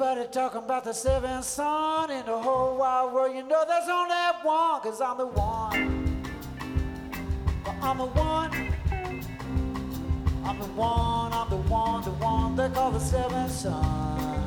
Everybody talking about the seventh son in the whole wide world. You know there's only one, 'cause I'm the one. I'm the one. I'm the one, I'm the one, the one they call the seventh son.